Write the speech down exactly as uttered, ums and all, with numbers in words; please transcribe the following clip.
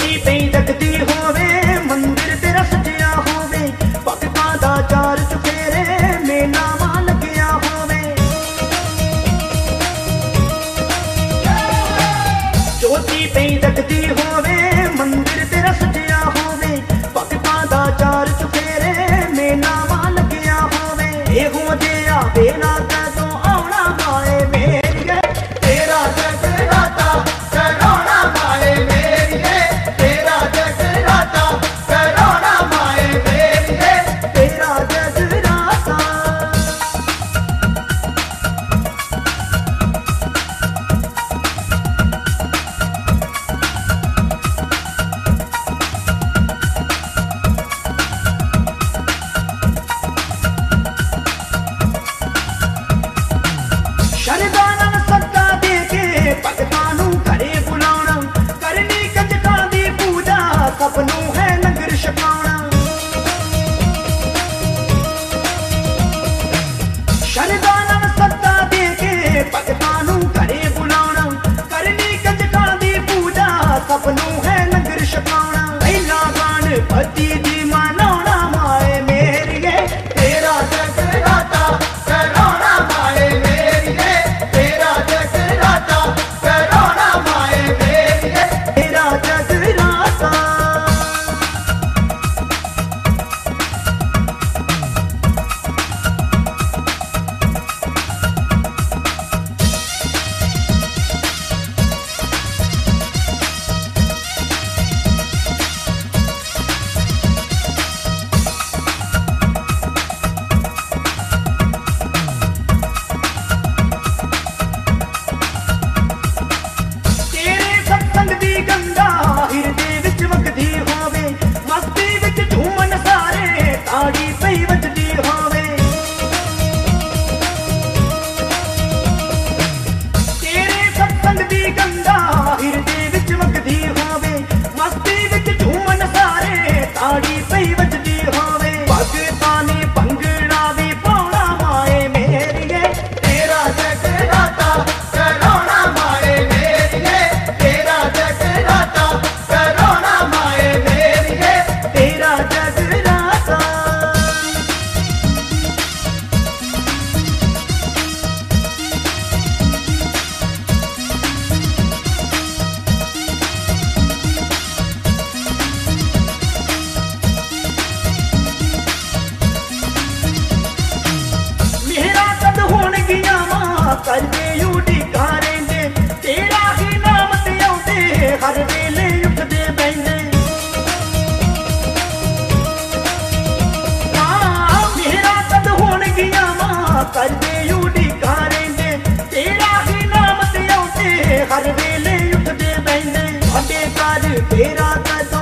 जोती पे जगदी होवे मंदिर तेरा सजिया होवे भगतां दा चार चुफेरे मेला वा लग्या होवे। जोती पे जगदी होवे मंदिर तेरा सजिया होवे भगतां दा चार चुफेरे मेला वा लग्या होवे। एहो जिहा वेला कदों आउणा माए मेरिए तेरा जगराता कराउणा माए मेरिए तेरा जगराता कराउणा माए मेरिए तेरा जगराता। शरदा नाल सद्दा दे के भगतां नूं घरे बुलाउणा करनी कंजकां दी पूजा सब नूं है लंगर छकाउणा। शरदा नाल सद्दा दे के भगतां नूं घरे बुलाउणा करनी कंजकां दी पूजा सब नूं है लंगर छकाउणा। पहला गणपति दी मनाउणा माए मेरिए तेरा जगराता कराउणा माए मेरिए तेरा जगराता कराउणा माए मेरिए तेरा जगराता। तेरे सत्संग दी गंगा हिरदे विच वगदी होवे मस्ती विच झूमन सारे ताड़ी पई वजदी होवे। तेरे सत्संग दी गंगा हिरदे विच वगदी होवे मस्ती विच झूमन सारे ताड़ी पई वजदी होवे। भगतां ने भंगड़ा भी पाउणा माए मेरिए तेरा जगराता कराउणा माए मेरिए तेरा जगराता कराउणा माए मेरिए तेरा जगराता। मेरा कद होणगियां मां करदे उਡੀਕਾਂ रहिंदे तेरा ही नाम ते आउंदे हर वेले उठदे बहिंदे। हाँ मेरा कद होणगियां मां करदे उਡੀਕਾਂ रहिंदे तेरा ही नाम ते आउंदे हर वेले उठदे बहिंदे। साडे घर तेरा कद